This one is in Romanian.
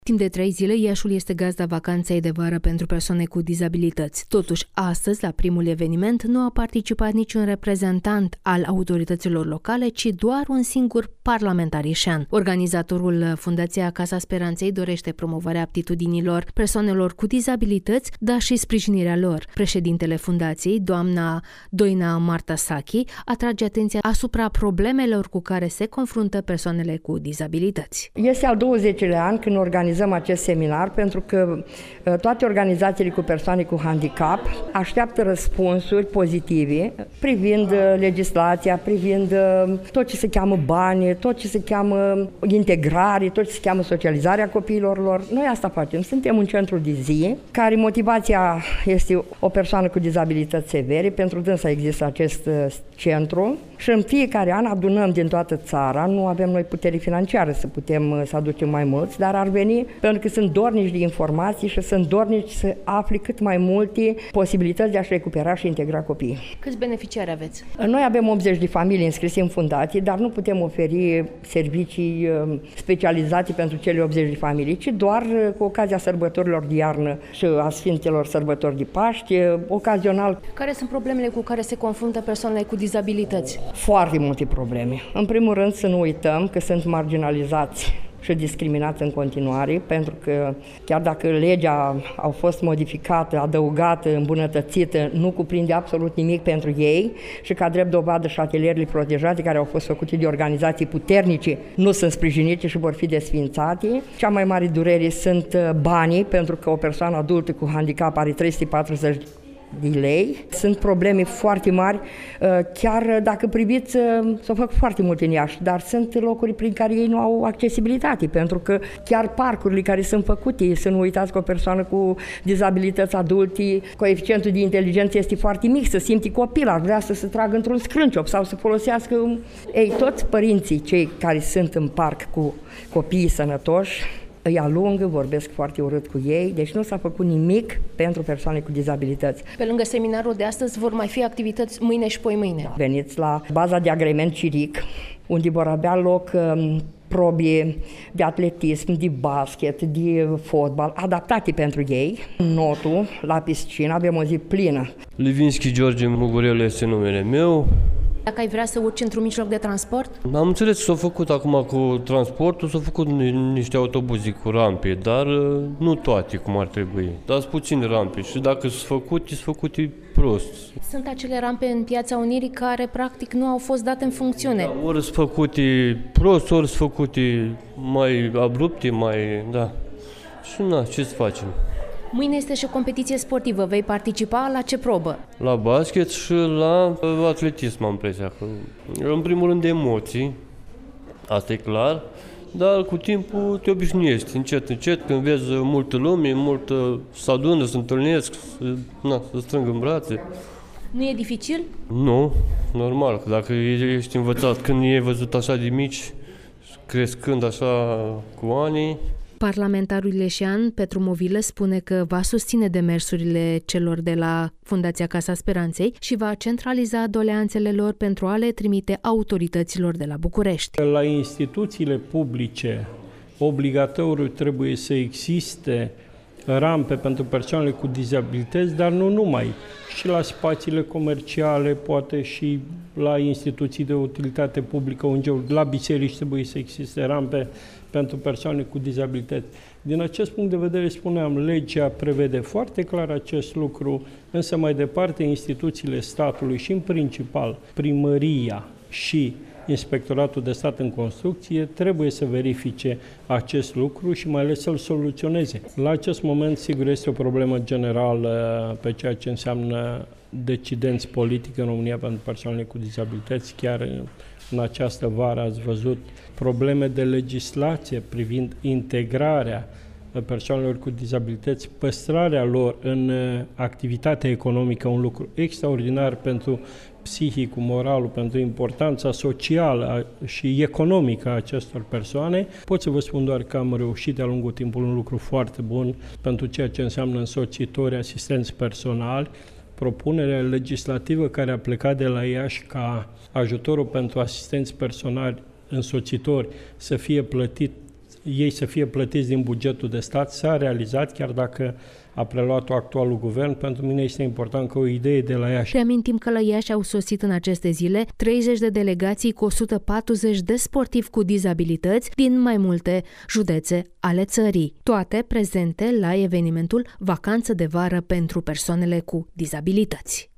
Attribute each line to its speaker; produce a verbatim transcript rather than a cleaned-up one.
Speaker 1: Timp de trei zile, Iașul este gazda vacanței de vară pentru persoane cu dizabilități. Totuși, astăzi, la primul eveniment, nu a participat niciun reprezentant al autorităților locale, ci doar un singur parlamentarișan. Organizatorul Fundația Casa Speranței dorește promovarea aptitudinilor persoanelor cu dizabilități, dar și sprijinirea lor. Președintele Fundației, doamna Doina Martasachi, atrage atenția asupra problemelor cu care se confruntă persoanele cu dizabilități.
Speaker 2: Este al douăzecilea an când organizăm acest seminar, pentru că toate organizațiile cu persoane cu handicap așteaptă răspunsuri pozitive privind legislația, privind tot ce se cheamă bani, tot ce se cheamă integrare, tot ce se cheamă socializarea copiilor lor. Noi asta facem. Suntem un centru de zi, care motivația este o persoană cu dizabilități severe. Pentru dânsa există acest centru și în fiecare an adunăm din toată țara. Nu avem noi putere financiară să putem să aducem mai mulți, dar ar veni pentru că sunt dornici de informații și sunt dornici să afli cât mai multe posibilități de a-și recupera și integra copiii.
Speaker 1: Câți beneficiari aveți?
Speaker 2: Noi avem optzeci de familii înscrise în fundație, dar nu putem oferi servicii specializate pentru cele optzeci de familii, ci doar cu ocazia sărbătorilor de iarnă și a Sfintelor Sărbători de Paști, ocazional.
Speaker 1: Care sunt problemele cu care se confruntă persoanele cu dizabilități?
Speaker 2: Foarte multe probleme. În primul rând să nu uităm că sunt marginalizați și discriminați în continuare, pentru că chiar dacă legea a fost modificată, adăugată, îmbunătățită, nu cuprinde absolut nimic pentru ei și ca drept dovadă și atelierele protejate care au fost făcute de organizații puternice nu sunt sprijinite și vor fi desființate. Cea mai mare durere sunt banii, pentru că o persoană adultă cu handicap are trei sute patruzeci de lei. Sunt probleme foarte mari, chiar dacă priviți, s-au făcut foarte multe în Iași, dar sunt locuri prin care ei nu au accesibilitate, pentru că chiar parcurile care sunt făcute, să nu uitați că o persoană cu dizabilități adulte, coeficientul de inteligență este foarte mic, să simte copil, ar vrea să se tragă într-un scrânciop sau să folosească. Ei, toți părinții, cei care sunt în parc cu copiii sănătoși, îi alungă, vorbesc foarte urât cu ei, deci nu s-a făcut nimic pentru persoane cu dizabilități.
Speaker 1: Pe lângă seminarul de astăzi vor mai fi activități mâine și poimâine.
Speaker 2: Veniți la baza de agrement Ciric, unde vor avea loc um, probe de atletism, de basket, de fotbal, adaptate pentru ei. Notul, la piscină, avem o zi plină.
Speaker 3: Livinski George Mugurel este numele meu.
Speaker 1: Dacă ai vrea să urci într-un mijloc de transport?
Speaker 3: Am înțeles că s-au făcut acum cu transportul, s-au făcut niște autobuze cu rampe, dar nu toate cum ar trebui. Dar sunt puține rampe și dacă sunt făcute, sunt făcute prost.
Speaker 1: Sunt acele rampe în Piața Unirii care practic nu au fost date în funcțiune.
Speaker 3: Da, ori sunt făcute prost, ori sunt făcute mai abrupte, mai... da. Și na, ce să facem?
Speaker 1: Mâine este și o competiție sportivă. Vei participa la ce probă?
Speaker 3: La basket și la atletism, am impresia. În primul rând de emoții, asta e clar, dar cu timpul te obișnuiești, încet, încet, când vezi multă lume, multă se adună, se întâlnesc, na, se strâng în brațe.
Speaker 1: Nu e dificil?
Speaker 3: Nu, normal, că dacă ești învățat, când e văzut așa de mici, crescând așa cu ani.
Speaker 1: Parlamentarul ileșean Petru Movilă spune că va susține demersurile celor de la Fundația Casa Speranței și va centraliza doleanțele lor pentru a le trimite autorităților de la București.
Speaker 4: La instituțiile publice, obligatoriu trebuie să existe rampe pentru persoanele cu dizabilități, dar nu numai. Și la spațiile comerciale, poate și la instituții de utilitate publică, unde la biserici trebuie să existe rampe pentru persoane cu dizabilități. Din acest punct de vedere, spuneam, legea prevede foarte clar acest lucru, însă mai departe instituțiile statului și în principal primăria și Inspectoratul de Stat în Construcție trebuie să verifice acest lucru și mai ales să-l soluționeze. La acest moment, sigur, este o problemă generală pe ceea ce înseamnă decidenți politici în România pentru persoanele cu dizabilități. Chiar în această vară ați văzut probleme de legislație privind integrarea persoanelor cu dizabilități, păstrarea lor în activitatea economică, un lucru extraordinar pentru psihicul, moralul, pentru importanța socială și economică a acestor persoane. Pot să vă spun doar că am reușit de-a lungul timpului un lucru foarte bun pentru ceea ce înseamnă însoțitori, asistenți personali, propunerea legislativă care a plecat de la Iași ca ajutorul pentru asistenți personali însoțitori să fie plătit ei să fie plătiți din bugetul de stat, s-a realizat, chiar dacă a preluat-o actualul guvern. Pentru mine este important că o idee de la Iași.
Speaker 1: Reamintim că la Iași au sosit în aceste zile treizeci de delegații cu o sută patruzeci de sportivi cu dizabilități din mai multe județe ale țării, toate prezente la evenimentul Vacanță de vară pentru persoanele cu dizabilități.